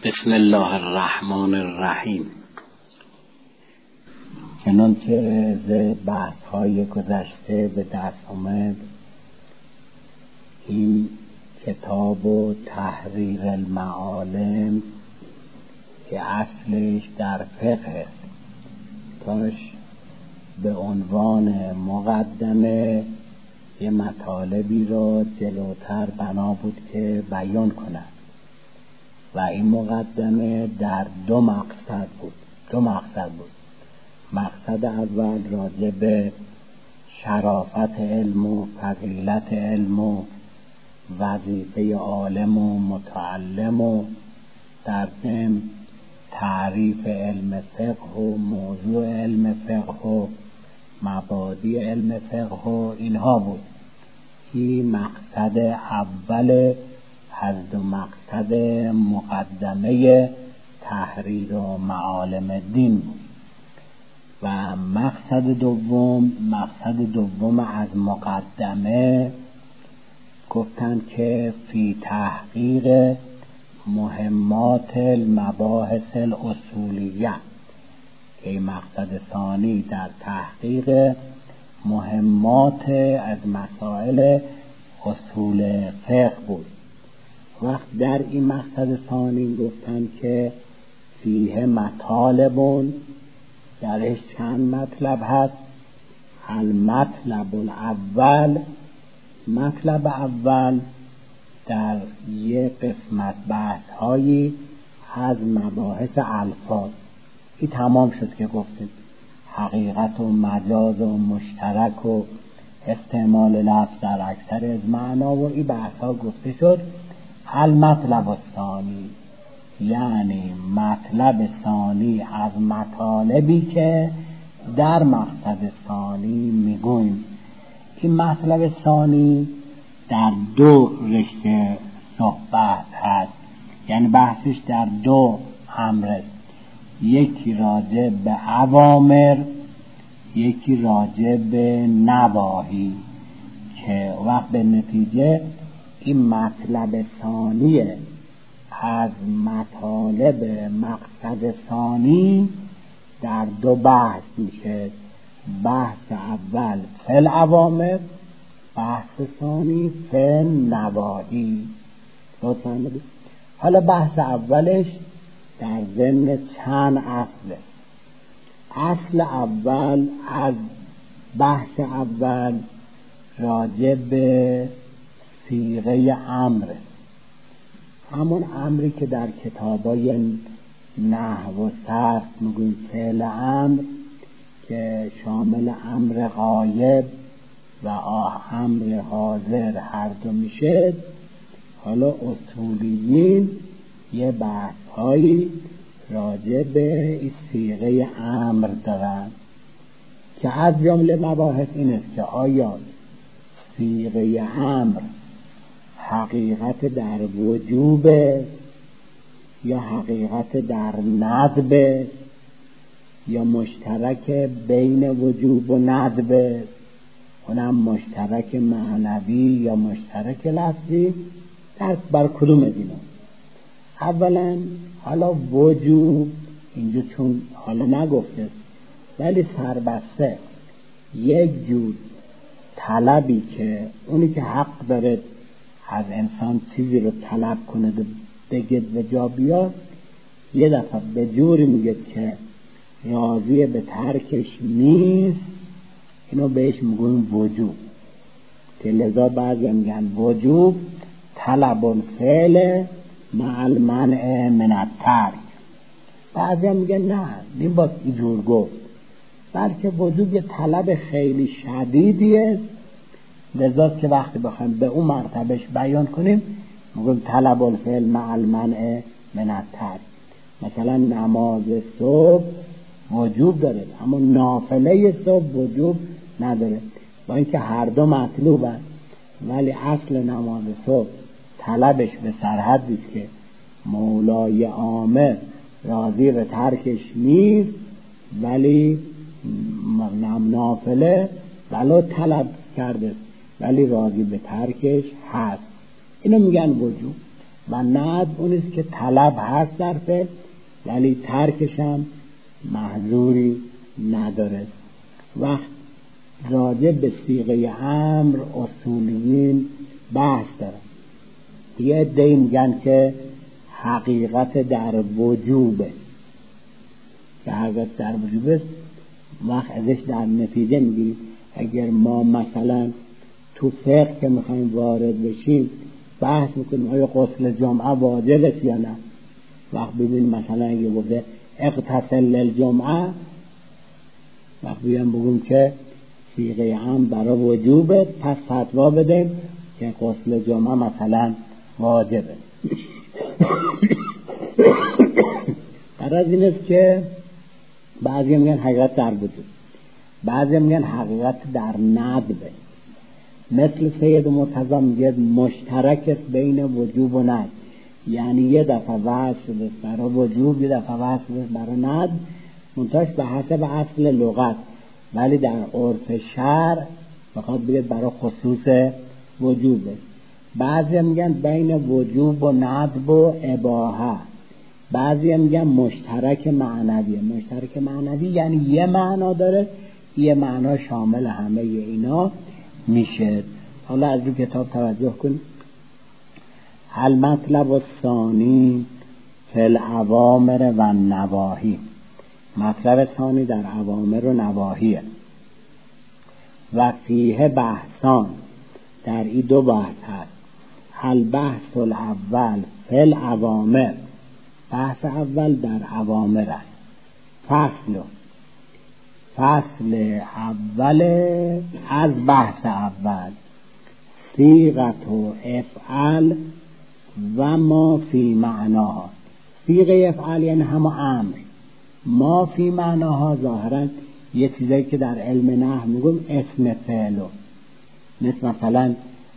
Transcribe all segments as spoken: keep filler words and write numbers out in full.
بسم الله الرحمن الرحیم. چنانچه ز بحث‌های گذشته به دست آمد، این کتاب و تحریر المعالم که اصلش در فقه است، تاش به عنوان مقدمه یه مطالبی را جلوتر بنا بود که بیان کند و این مقدمه در دو مقصد بود دو مقصد بود مقصد اول راجع به شرافت علم و فضیلت علم و وظیفه عالم و متعلم و در ضمن تعریف علم فقه و موضوع علم فقه و مبادی علم فقه و اینها بود. این مقصد اول از دو مقصد مقدمه تحریر و معالم دین بود. و مقصد دوم مقصد دوم از مقدمه گفتن که فی تحقیق مهمات المباحث الاصولیه، که مقصد ثانی در تحقیق مهمات از مسائل اصول فقه بود. وقت در این مقصد ثانی گفتن که فیه مطالبون، درش چند مطلب هست. المطلب الاول، مطلب اول در یک قسمت بحث هایی از مباحث الفاظ. این تمام شد که گفتیم حقیقت و مجاز و مشترک و استعمال لفظ در اکثر از معنا و این بحث ها گفته شد. المطلب الثانی، یعنی مطلب ثانی از مطالبی که در مقصد ثانی میگوییم. این مطلب ثانی در دو رشته صحبت هست، یعنی بحثش در دو امر، یکی راجع به اوامر، یکی راجع به نواهی، که وقت به نتیجه این مطلب ثانی از مطالب مقصد ثانی در دو بحث میشه. بحث اول فی الاوامر، بحث ثانی فی نواهی. حالا بحث اولش در ضمن چند اصله. اصل اول از بحث اول راجع به صیغه امر، همون امری که در کتابای نحو و صرف میگویم فعل امر، که شامل امر غایب و امر حاضر هر دو میشه. حالا اصولیین یه بحث هایی راجع به این صیغه امر دارن که از جمله مباحث این است که آیا صیغه امر حقیقت در وجوب یا حقیقت در ندب یا مشترک بین وجوب و ندب، اونم مشترک معنوی یا مشترک لفظی، در بر کدوم دینا. اولا حالا وجوب اینجا چون حالا نگفته ولی سربسته یک جور طلبی که اونی که حق داره از انسان چیزی رو طلب کنه بگید به جا بیاد، یه دفعه به جوری میگه که راضی به ترکش نیست، اینو بهش میگویم وجوب. که لذا بعضی میگن وجوب طلب الفعل مع المنع من الترک. بعضی میگن نه، این با اینجور گفت، بلکه وجوب یه طلب خیلی شدیدیه، لذا که وقتی بخوایم به اون مرتبهش بیان کنیم میگیم طلب الفعل مع المنع من الترک. مثلا نماز صبح وجوب داره اما نافله صبح وجوب نداره، با اینکه هر دو مطلوبن، ولی اصل نماز صبح طلبش به سرحدی که مولای عامه راضی به ترکش نیست، ولی نافله ولو طلب کرده ولی راضی به ترکش هست. اینو میگن وجوب. و ندب اونیست که طلب هست در فعل ولی ترکش هم محظوری نداره. وقت راجع به صیغه امر اصولیین بحث دارن. یه عده‌ای میگن که حقیقت در وجوبه، که حقیقت در وجوبه وقت ازش در نتیجه میگیریم. اگر ما مثلا تو فقه که میخوایم وارد بشیم بحث میکنیم آیا غسل جمعه واجب است یا نه، وقت ببینیم مثلا اگه گفته اغتسل للجمعه، وقت بیان بگیم که صیغه هم برای وجوبه، پس فتوا بدیم که غسل جمعه مثلا واجبه. قرار این است که بعضی میگن حقیقت در وجود، بعضی میگن حقیقت در ندبه. مثل سید مرتضی میگه مشترک است بین وجوب و ندب، یعنی یه دفعه وضع شده برای وجوب، یه دفعه وضع شده برای ندب، منتهاش به حسب اصل لغت، ولی در عرف شرع بخواد بگه برای خصوص وجوبه. بعضی میگن بین وجوب و ندب و اباحه، بعضی میگن مشترک معنویه. مشترک معنوی یعنی یه معنا داره، یه معنا شامل همه اینا میشه. حالا از این کتاب توجه کن. المطلب الثانی فی الاوامر و النواهی. مطلب ثانی در اوامر و نواهیه. و فیه بحثان، در این دو بحث هست. البحث الاول فی الاوامر، بحث اول در اوامر است. فصل فصل اول از بحث اول صیغت و افعل و ما فی معناها. صیغه افعل یعنی همه امر، ما فی معناها ظاهرا یه چیزایی که در علم نحو میگم اسم فعلو، مثل مثلا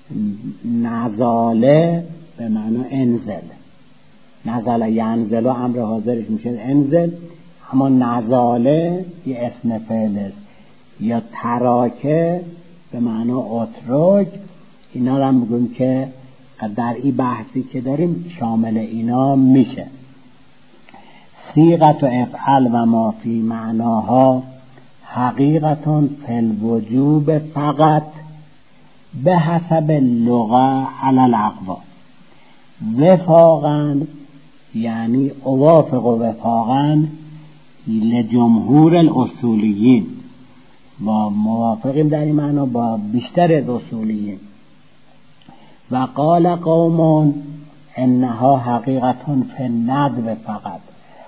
نزاله به معنی انزل، نزل ینزل و امر حاضرش میشه انزل، اما نزاله یه اسم فعل است. یا تراکه به معنی اترک، اینا رو هم میگم که در این بحثی که داریم شامل اینا میشه. صیغت و افعل و ما فی معناها حقیقتون فی الوجوب فقط به حسب لغه علی الاقوال. وفاقا یعنی اوافق و وفاقا لجمهور الاصولیین، با موافقیم در این معنا با بیشتر از اصولیین. و قال قوم انها حقیقتون فی الندب فقط.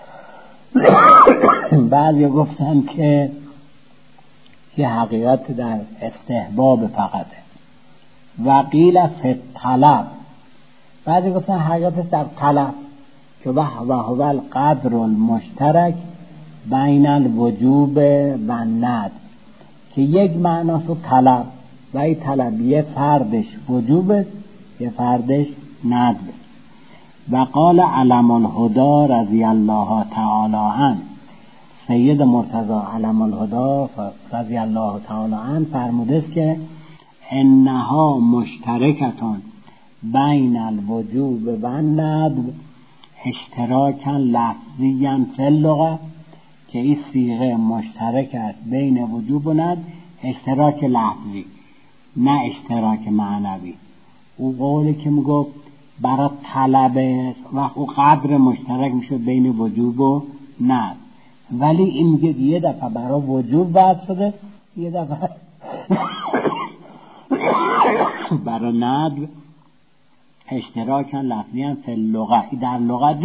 بعضی گفتن که یه حقیقت در استحباب فقطه. و قیل فی الطلب، بعضی گفتن حقیقت در طلب که و هو القدر المشترک بین الوجوب و الندب، که یک معناش طلب و این طلب یه فردش وجوب است یه فردش ندب. و قال علم الهدی رضی الله تعالی عنه، سید مرتضی علم الهدی رضی الله تعالی عنه فرموده است که انها مشترکتون بین الوجوب و الندب اشتراکا لفظیا فی اللغه، که این صیغه مشترک است بین وجوب و ندب، اشتراک لفظی نه اشتراک معنوی. او قولی که میگفت برای طلبه و او قدر مشترک میشه بین وجوب و ندب، ولی این میگه یه دفعه برای وجوب وضع شده، یه دفعه برای ندب. اشتراکا لفظیاً فی اللغه، در لغت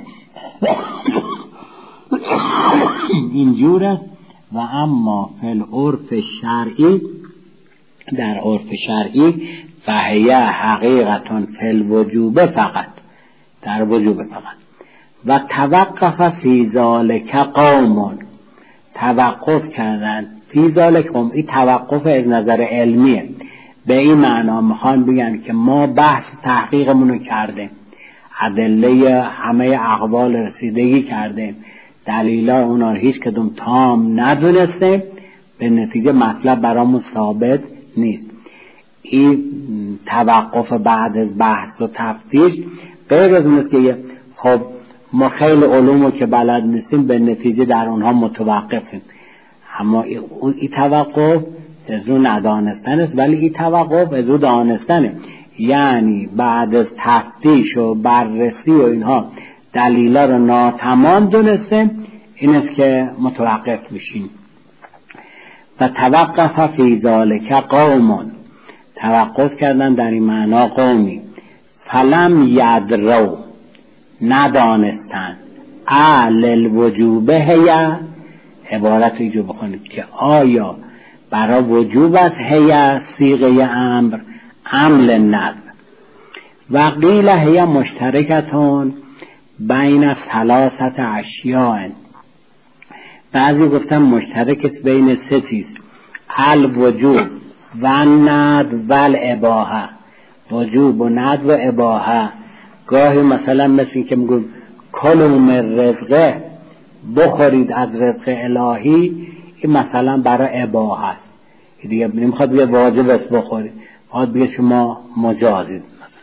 اینجور است. و اما فی العرف شرعی، در عرف شرعی فهی حقیقتون فی الوجوب فقط، در وجوب فقط. و توقف فی ذالک قوم، توقف کردن فی ذالک قوم، این توقف از نظر علمیه. به این معنا میخوان بگن که ما بحث تحقیقمونو کردیم، ادله همه اقوال رسیدگی کردیم، دلیلا اونا رو هیچ کدوم تام ندونستیم، به نتیجه مطلب برامون ثابت نیست. این توقف بعد از بحث و تفتیش غیر از اون است که خب ما خیلی علومو که بلد نیستیم به نتیجه در اونها متوقفیم، اما اون این توقف از رو ندانستن است، ولی این توقف از رو دانستنه. یعنی بعد از تفتیش و بررسی و اینها دلیلا رو ناتمام دونستیم، این است که متوقف میشیم. و توقف فی ذالک قوم، توقف کردن در این معنا قومی، فلم یدرو، ندانستن، اهل الوجوب هیا، عبارت ایجو بخونید که آیا برای وجوب است هیا صیغه امر عمل ند. و قیل هیا مشترکتون بین ثلاثت اشیاء، بعضی گفتن مشترک است بین سه چیز، الوجوب و ند و الاباحه، وجوب و ند و اباحه. گاهی مثلا مثل این که میگم کلوا من رزقه، بخورید از رزق الهی، این مثلا برای اباحه است، دیگه نمیخواد بگه واجب است بخورید، خواهد بگه شما مجازید مثلا.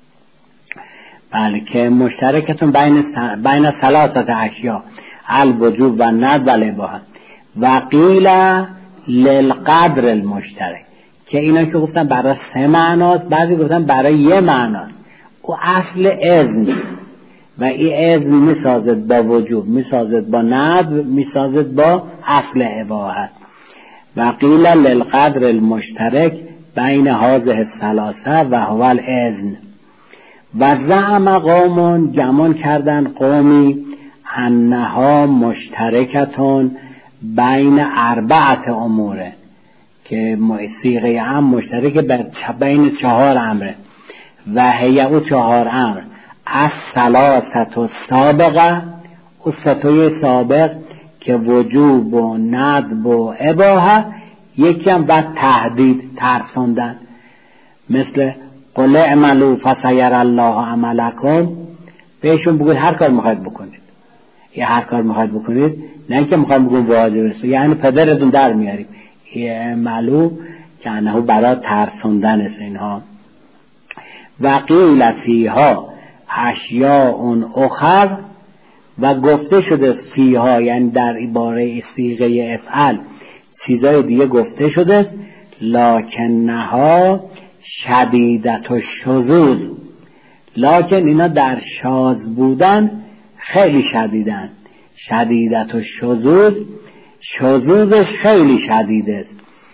بله که مشترکتون بین بین ثلاثت اشیاء الوجوب و ند و الاباحه. و قیل للقدر المشترک، که اینا که گفتن برای سه معناست، بعضی گفتن برای یه معناست. او اصل اذن و این اذن میسازد با وجوب، میسازد با ند، میسازد با اصل اباحه. و قیل للقدر المشترک بین هذه الثلاثه و هو الاذن. و زعم قوم، گمان کردن قومی، انها مشترکتون بین اربعت اموره، که صیغه هم مشترک بین چهار امره. و هی او چهار امر از ثلاثت و سابقه، او ستوی سابق که وجوب و ندب و اباحه، یکی هم بعد تهدید ترسوندن، مثل قل اعملوا فسیر الله عملکم، بهشون بگوید هر کار میخواید بکنید، یا هر کار میخواید بکنید، نه اینکه میخوایم بگویم واجب است، یعنی پدرتون در میاریم. اعملوا که انه برای ترسوندن است اینها. و قیل فیها اشیاء اخر، و گفته شده فیها یعنی در عباره صیغه افعل چیزای دیگه گفته شده، لکنها شدیدت و شذوذ، لکن اینا در شاذ بودن خیلی شدیدن، شدیدت و شذوذ، شذوذش خیلی شدید است.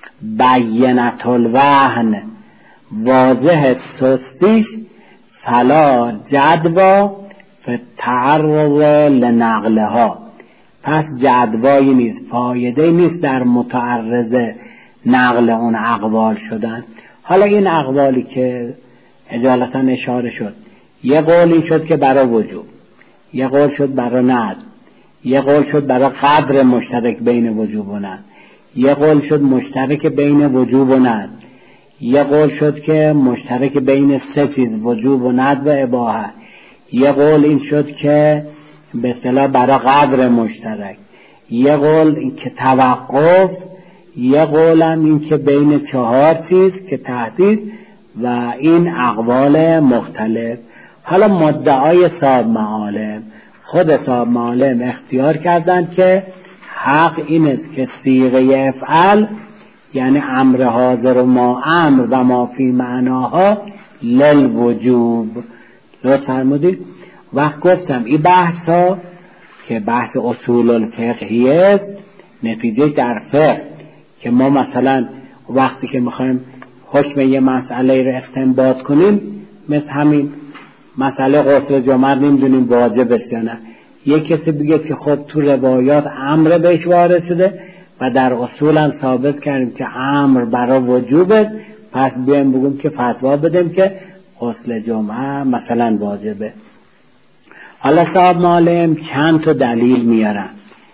بینت الوهن، واضح سستیش، فلا جدوا فتعرض لنقلها، پس جدوایی نیست، فایده نیست در متعرض نقل اون اقوال شدن. حالا این اقوالی که اجالتا اشاره شد، یه قولی شد که برای وجوب، یه قول شد برای ند، یه قول شد برای قدر مشترک بین وجوب و ند، یه قول شد مشترک بین وجوب و ند، یه قول شد که مشترک بین سه چیز وجوب و ند و اباحه، یه قول این شد که به اصطلاح برای قدر مشترک، یه قول این که توقف، یه قول هم این که بین چهار چیز که تهدید، و این اقوال مختلف. حالا مدعای صاحب معالم، خود صاحب معالم اختیار کردند که حق این است که صیغه افعل یعنی امر حاضر و ما امر و ما فی معناها للوجوب. لطف فرمودید. وقت گفتم این بحث ها که بحث اصول الفقهی است، نتیجه در فقه که ما مثلا وقتی که میخوایم حکم یه مسئله رو استنباط کنیم، مثل همین مسئله غسل جمعه نمیدونیم واجب است یا نه، یک کسی بگه که خب تو روایات امر بهش وارد شده و در اصول هم ثابت کردیم که امر برای وجوبه، پس بیایم بگیم که فتوا بدیم که غسل جمعه مثلا واجبه. حالا صاحب معلم چند تا دلیل میارن.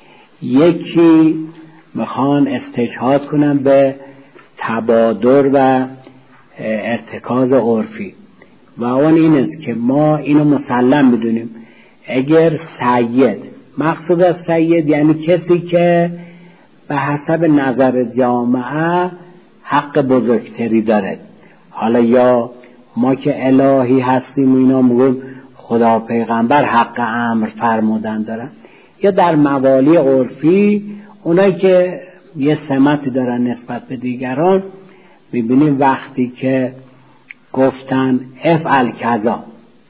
یکی میخوان استشهاد کنن به تبادر و ارتکاز عرفی، و اون این است که ما اینو مسلم بدونیم اگر سید، مقصود از سید یعنی کسی که به حسب نظر جامعه حق بزرگتری داره. حالا یا ما که الهی هستیم اینا میگن خدا پیغمبر حق امر فرمودن دارن، یا در موالی عرفی اونایی که یه سمتی دارن نسبت به دیگران، میبینیم وقتی که گفتن افعل کذا،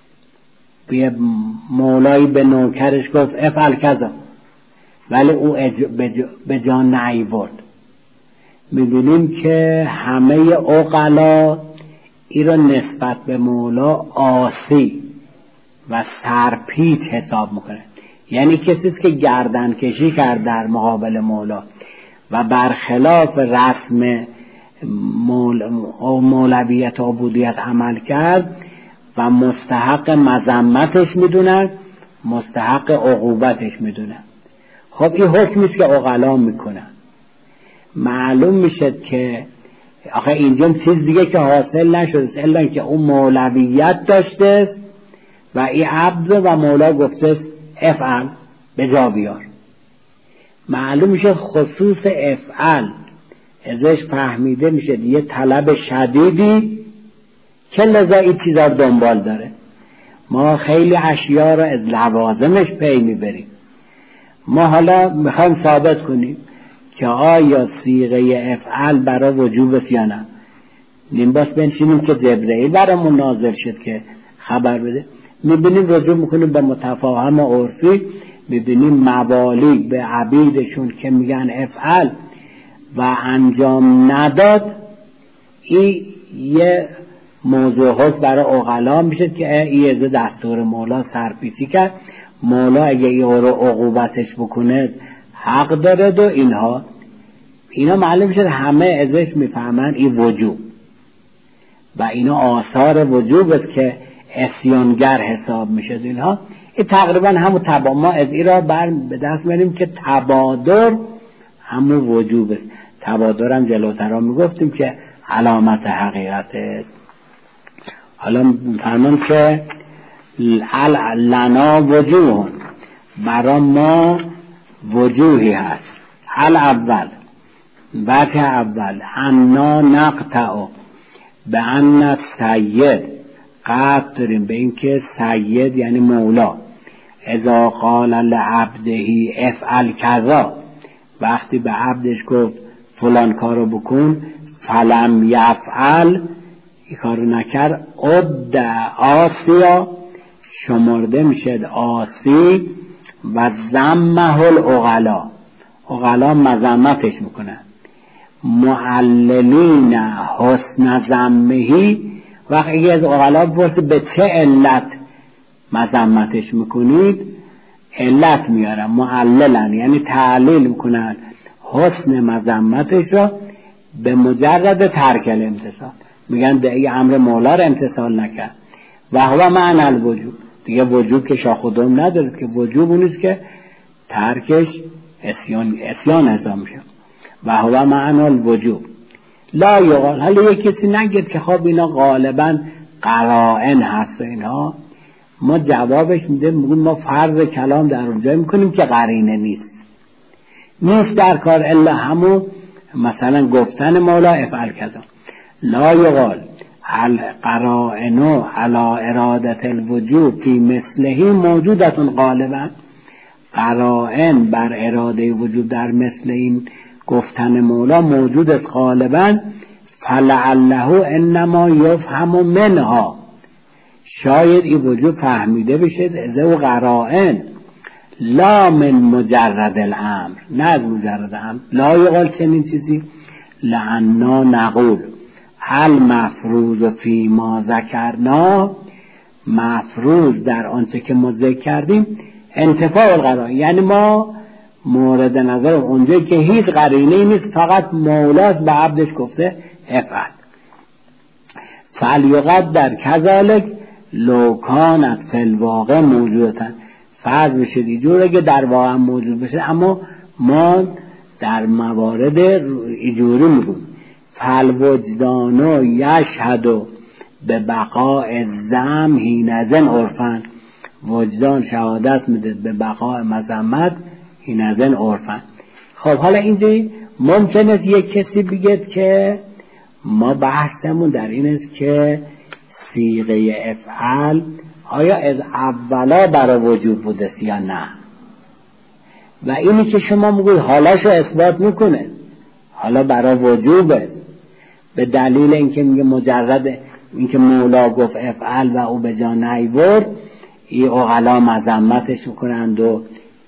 یه مولایی به نوکرش گفت افعل کذا ولی او به جا نیورد، میبینیم که همه عقلا این را نسبت به مولا عاصی و سرپیچ حساب میکنه. یعنی کسیست که گردن کشی کرد در مقابل مولا و برخلاف رسم مول... مولویت و عبودیت عمل کرد و مستحق مذمتش میدونن، مستحق عقوبتش میدونن. خب این حکمیست که عقلا میکنن. معلوم میشه که آخه اینجا چیز دیگه که حاصل نشده الا که اون مولویت داشته و این عبد و مولا گفته افعل به جا بیار. معلوم میشه خصوص افعل ازش فهمیده میشه یه طلب شدیدی که لذا این چیزا دنبال داره. ما خیلی اشیاء رو از لوازمش پی میبریم. ما حالا میخوایم ثابت کنیم که آیا صیغه افعل برای وجوب است یا نه. نیم باس بنشینیم که جبرئیل برامون نازل شد که خبر بده، میبینیم رجوع میکنیم به متفاهم عرفی، میبینیم موالی به عبیدشون که میگن افعل و انجام نداد، این یه موضوع هست برای عقلا میشه که این دستور مولا سرپیچی کرد، مولا اگه این رو عقوبتش بکنه حق داره و اینها اینا معلوم میشه همه ازش میفهمن این وجوب و اینا آثار وجوب است که عصیانگر حساب میشه. اینها این تقریبا همون تبا ما از این را بر به دست میاریم که تبادر همون وجوب است. تبادر هم جلوتر میگفتیم که علامت حقیقت است. حالا فرمان که لنا وجوه، برای ما وجوهی هست. حل اول وجه اول انا نقطع به ان سید، قطع داریم به این که سید یعنی مولا اذا قال لعبدهی افعل کذا، وقتی به عبدش گفت فلان کارو بکن فلم یفعل، این کارو نکرد، عد آسیا شمرده میشد آسی و زمه العقلا، عقلا مذمتش میکنن. معللین حسن زمهی، وقتی از عقلا بپرسه به چه علت مذمتش میکنید، علت میارن، معللن یعنی تعلیل میکنن حسن مذمتش را به مجرد ترک الامتثال، میگن ده ای امر مولا را امتثال نکرد و هو معنی الوجوب، دیگه وجوب که شاخودم نداره که وجوب اونیست که ترکش اسیان اسیان حساب میشه و هو معنی الوجوب. لا یقال، حالا یک کسی نگید که خب اینا غالبا قرائن هست اینها، ما جوابش میدیم میگیم ما فرض کلام در اونجا میکنیم که قرینه نیست نیست در کار الا همون مثلا گفتن مولا افعل کذا. لا یقال القرائن علی ارادت الوجوب فی مثله موجودتون، غالبا قرائن بر اراده وجوب در مثل این گفتن مولا موجود است غالبا، فلعله انما یفهم منها، شاید این وجود فهمیده بشه از او قرائن، لا من مجرد الامر، نه از مجرد امر. لا یقال چنین چیزی لعنا نقول المفروض فی ما ذکرنا، مفروض در آنچه که ما ذکر کردیم انتفاع القرائن، یعنی ما مورد نظر اونجایی که هیچ قرینه‌ای نیست، فقط مولاست به عبدش گفته افعل. فلیقدر کذالک لو کانت فی الواقع موجودتن، فرض بشه اینجوره که در واقع موجود بشه، اما ما در موارد اینجوری میگیم فالوجدانو یشهدو به بقاء الذم حینئذ عرفن، وجدان شهادت میده به بقاء مذمت حینئذ عرفن. خب حالا اینجا ممکن است یک کسی بگه که ما بحثمون در این است که صیغه افعال آیا از اولا برای وجود بوده یا نه؟ و اینی که شما میگوید حالاشو اثبات میکنه، حالا برای وجوبه، به دلیل اینکه میگه مجرد اینکه مولا گفت افعل و او به جا نیورد، این عقلا مذمتش میکنند و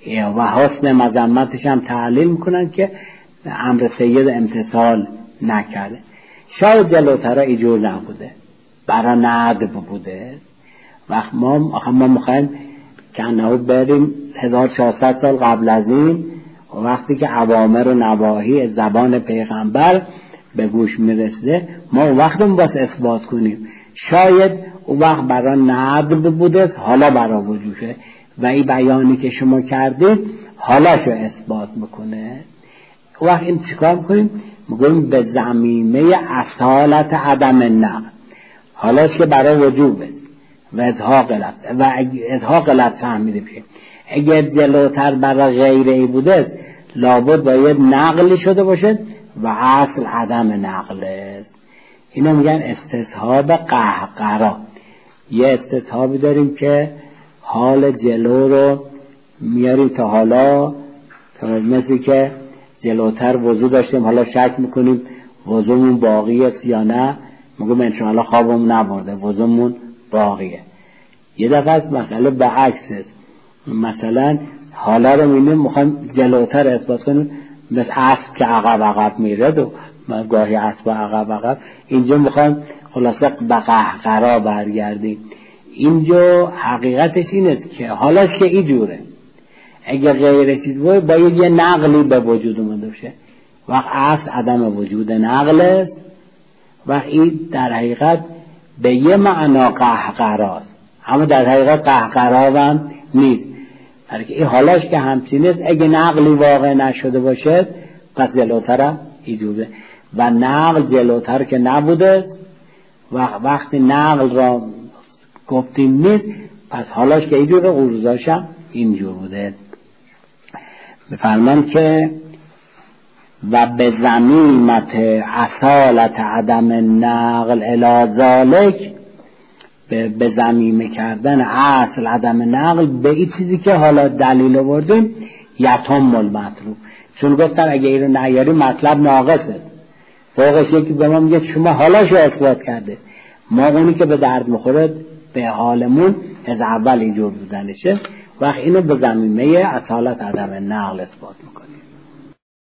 و حسن مذمتش هم تعلیل میکنند که امر سید امتثال نکرده. شاید جلوتر اینجور نبوده، برای ندب بوده. وقت ما ما میخوایم که انهو بریم هزار و چهارصد سال قبل از این، وقتی که اوامر و نواهی زبان پیغمبر به گوش میرسه، ما اون وقت اون باید اثبات کنیم. شاید اون وقت برای ندب بوده، حالا برای وجوده، و این بیانی که شما کردید حالاشو اثبات میکنه. اون وقت این چیکار میکنیم؟ میگویم به ضمیمه اصالت عدم نقل، حالاش که برای وجوبه و اظهاق لفظ و اظهاق لفظ فهمیده پیه. اگر جلوتر برای غیره بوده لابد باید نقلی شده باشه و اصل عدم نقل است. اینو میگن استصحاب قهقرا. یه استصحابی داریم که حال جلو رو میاریم تا حالا، مثل که جلوتر وضو داشتیم حالا شک میکنیم وضومون باقیه یا نه، میگم انشاءالله خوابمون نبرده وضومون باقیه. یه دفعه از مسئله به عکس است، مثلا حالا رو میبینیم میخوایم جلوتر اثبات کنیم، مثل اسب که عقب عقب میرد و گاهی اسب عقب عقب، اینجا میخوایم خلاصه به قهقرا برگردیم. اینجا حقیقتش اینه که حالاش که اینجوره، اگه غیر چیز باید باید یه نقلی به وجود اومده باشه، وقت اصل عدم وجود نقل است و این در حقیقت به یه معنا قهقراست، اما در حقیقت قهقرا هم نیست، بلکه این حالاش که همچین است. اگه نقلی واقع نشده باشه پس جلوتر هم ایجوبه، و نقل جلوتر که نبوده و وقتی نقل را گفتیم نیست، پس حالاش که اینجوره غرزاش هم اینجور بوده. بفرمان که و به ضمیمت اصالت عدم نقل الی ذالک، به ضمیمه کردن اصل عدم نقل به این چیزی که حالا دلیل آوردیم یتم المطلوب. چون گفتن اگه این رو نیاری مطلب ناقصه، فوقش یکی به ما میگه شما حالاشو اثبات کرده، ما اونی که به درد میخوره به حالمون از اول اینجور بودنشه، وقت اینو به ضمیمه اصالت عدم نقل اثبات میکنیم.